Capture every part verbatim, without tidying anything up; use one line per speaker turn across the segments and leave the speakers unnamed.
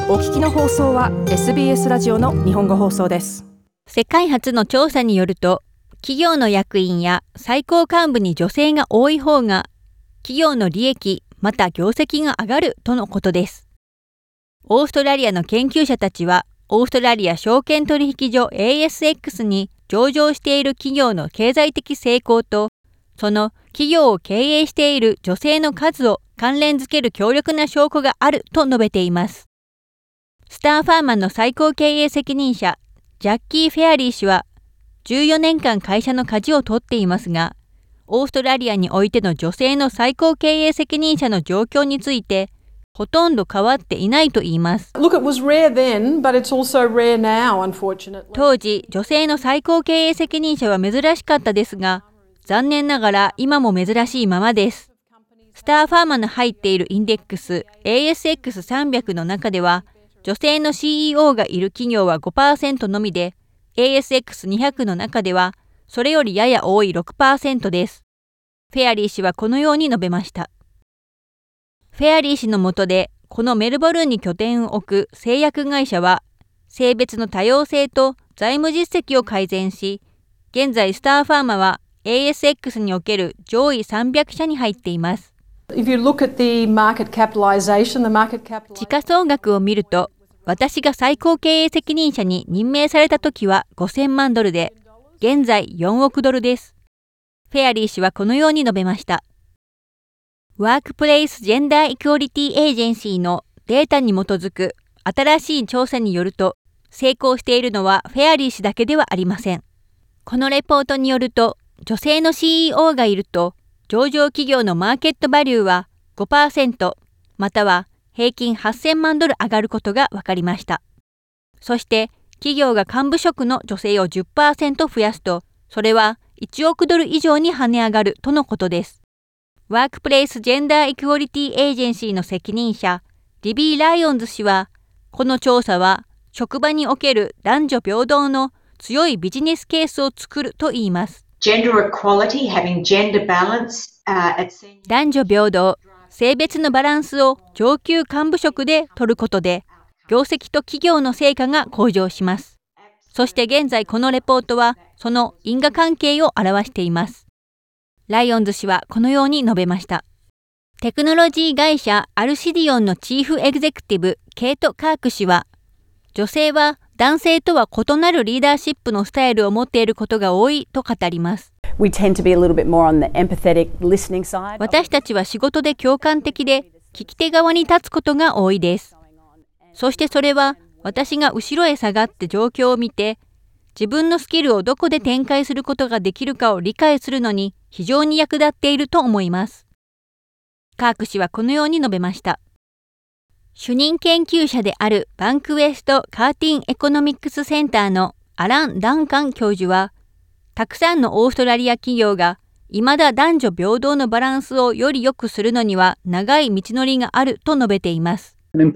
お聞きの放送は エスビーエス ラジオの日本語放送です。
世界初の調査によると、企業の役員や最高幹部に女性が多い方が、企業の利益また業績が上がるとのことです。オーストラリアの研究者たちは、オーストラリア証券取引所 エーエスエックス に上場している企業の経済的成功と、その企業を経営している女性の数を関連づける強力な証拠があると述べています。スターファーマンの最高経営責任者、ジャッキー・フェアリー氏は、じゅうよねんかん会社の舵を取っていますが、オーストラリアにおいての女性の最高経営責任者の状況について、ほとんど変わっていないと言います。
Look, it was rare then, but it's also rare now, unfortunately.
当時、女性の最高経営責任者は珍しかったですが、残念ながら今も珍しいままです。スターファーマの入っているインデックス エーエスエックスさんびゃく の中では、女性の シーイーオー がいる企業は ごパーセント のみで、エーエスエックスにひゃく の中では、それよりやや多い ろくパーセント です。フェアリー氏はこのように述べました。フェアリー氏の下で、このメルボルンに拠点を置く製薬会社は、性別の多様性と財務実績を改善し、現在スターファーマは エーエスエックス における上位さんびゃくしゃに入っています。
If you look at the market capitalization, the market capitalization...
時価総額を見ると、私が最高経営責任者に任命された時はごせんまんドルで、現在よんおくドルです。フェアリー氏はこのように述べました。ワークプレイスジェンダーイクオリティエージェンシーのデータに基づく新しい調査によると、成功しているのはフェアリー氏だけではありません。このレポートによると、女性の シーイーオー がいると、上場企業のマーケットバリューは ごパーセント、または平均はっせんまんドル上がることが分かりました。そして、企業が幹部職の女性を じゅっパーセント 増やすと、それはいちおくドル以上に跳ね上がるとのことです。ワークプレイスジェンダーイクオリティエージェンシーの責任者、リビー・ライオンズ氏は、この調査は職場における男女平等の強いビジネスケースを作ると言います。
Gender equality, having gender balance, uh, at senior...
男女平等、性別のバランスを上級幹部職で取ることで、業績と企業の成果が向上します。そして現在このレポートは、その因果関係を表しています。ライオンズ氏はこのように述べました。テクノロジー会社アルシディオンのチーフエグゼクティブ、ケイト・カーク氏は、女性は男性とは異なるリーダーシップのスタイルを持っていることが多いと語ります。
We tend to be a little bit more on the empathetic listening side.
私たちは仕事で共感的で、聞き手側に立つことが多いです。そしてそれは、私が後ろへ下がって状況を見て、自分のスキルをどこで展開することができるかを理解するのに非常に役立っていると思います。カーク氏はこのように述べました。主任研究者であるバンクウェスト・カーティン・エコノミックスセンターのアラン・ダンカン教授は、たくさんのオーストラリア企業が未だ男女平等のバランスをより良くするのには長い道のりがあると述べています。重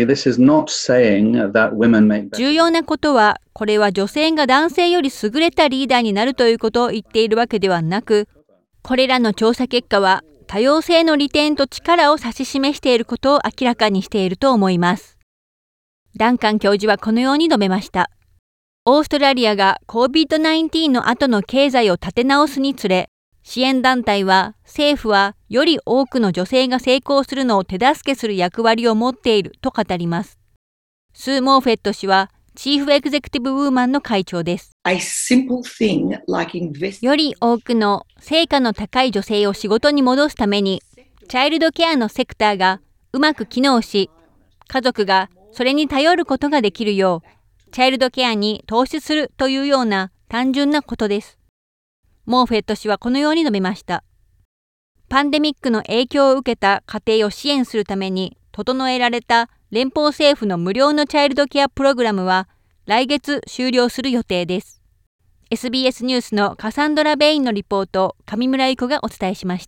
要なことは、これは女性が男性より優れたリーダーになるということを言っているわけではなく、これらの調査結果は多様性の利点と力を指し示していることを明らかにしていると思います。ダンカン教授はこのように述べました。オーストラリアが コービッドナインティーン の後の経済を立て直すにつれ、支援団体は政府はより多くの女性が成功するのを手助けする役割を持っていると語ります。スー・モーフェット氏はチーフエグゼクティブウーマンの会長です。
A simple thing like invest-
より多くの成果の高い女性を仕事に戻すために、チャイルドケアのセクターがうまく機能し、家族がそれに頼ることができるよう、チャイルドケアに投資するというような単純なことです。モーフェット氏はこのように述べました。パンデミックの影響を受けた家庭を支援するために整えられた連邦政府の無料のチャイルドケアプログラムは来月終了する予定です。エスビーエス ニュースのカサンドラ・ベインのリポートを上村ゆ子がお伝えしました。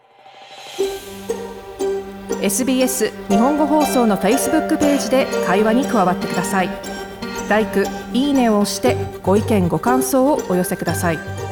エスビーエス 日本語放送の Facebook ページで会話に加わってください。ライク、いいねを押してご意見ご感想をお寄せください。